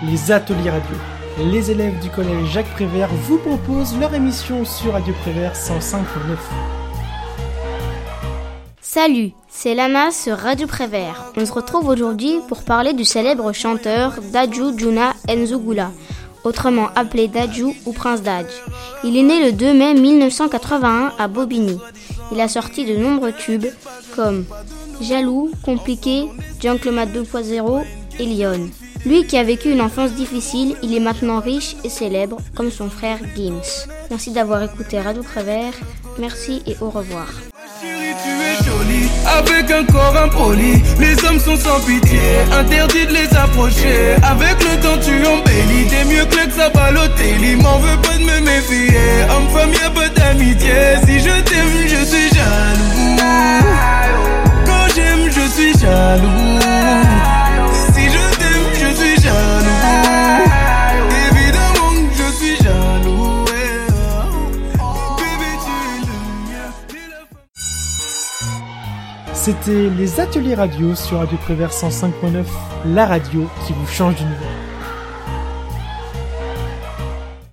les ateliers radio. Les élèves du collège Jacques Prévert vous proposent leur émission sur Radio Prévert 105.9. Salut, c'est Lana sur Radio Prévert. On se retrouve aujourd'hui pour parler du célèbre chanteur Dadju Juna Nzugula, autrement appelé Dadju ou Prince Dadj. Il est né le 2 mai 1981 à Bobigny. Il a sorti de nombreux tubes comme Jaloux, Compliqué, Gentleman 2.0 et Lyon. Lui qui a vécu une enfance difficile, il est maintenant riche et célèbre comme son frère Gims. Merci d'avoir écouté Radio Prévert. Merci et au revoir. Chérie, tu es jolie, avec un corps impoli. Les hommes sont sans pitié, interdit de les approcher. Avec le temps tu embellis, t'es mieux que ça Balotelli. M'en veux pas de me méfier, homme-femme y'a pas d'amitié. Si je t'aime, je suis jaloux. Quand j'aime, je suis jaloux. Si je t'aime, je suis jaloux. Évidemment que je suis jaloux. Bébé, tu es le mien. C'était les ateliers radio sur Radio Prévert 105.9, la radio qui vous change d'univers.